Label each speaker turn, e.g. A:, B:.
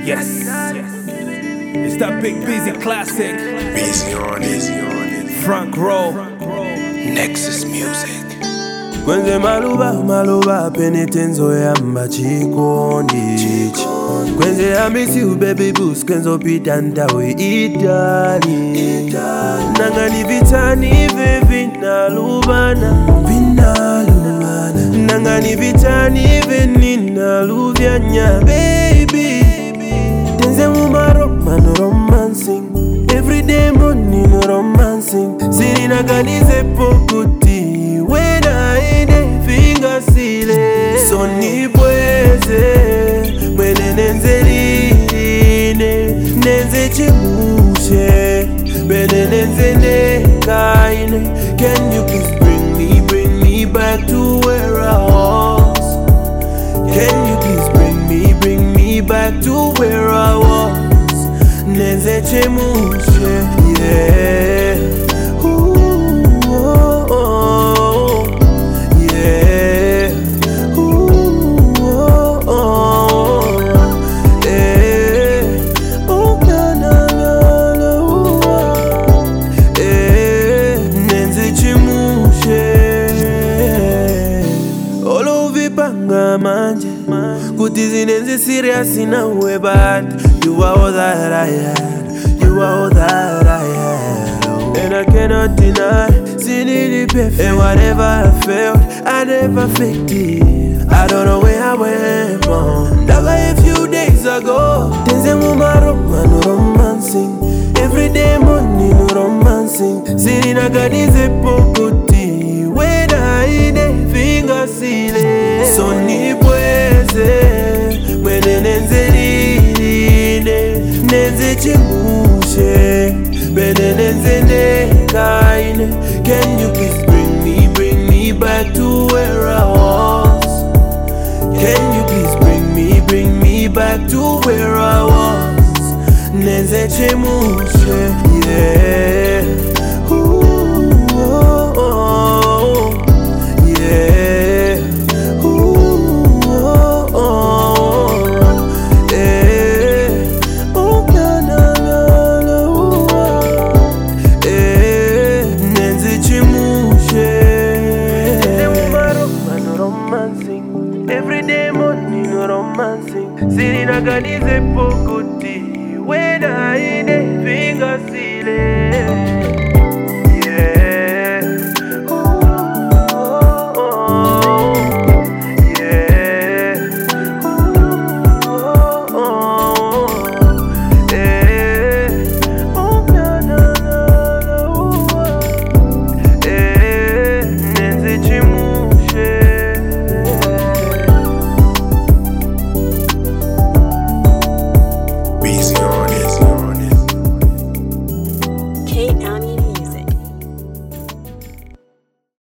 A: Yes, it's that big busy classic.
B: Busy on it.
A: Frank Rowe,
B: Nexus Music.
C: Kwenze maluba penitenzo yamba chikondi. Kwenze amisi baby boost kwenzo pita ndawe Italy. Nangani vitani vivi nalubana. Nangani vitani vini naluvyanya baby. Tenze mumaroma no romancing. Everyday morning no romancing. Siri naganize pokuti. When I finger sile so nibweze mwene nenzeline nenze chimushe bene nenze nekaine. Can you please bring me back to where I was? Can you please bring me back to where I was? Nenze chimushe, yeah. Manje kuti zinenzi serious nawe, but you are all that I had. You are all that I had, and I cannot deny. Seen it perfect, and whatever I felt, I never faked it. I don't know where I went wrong. That was a few days ago. Tenze mumaroma no romancing. Every day morning no romancing. Sini naganize pokuti. When I finger sile so nibweze mwene nenzeline nenze chimushe bene nenze nekaine. Can you please bring me back to where I was? Can you please bring me back to where I was? Nenze chimushe, yeah. Everyday morning no romancing. Siri naganize pokuti. When I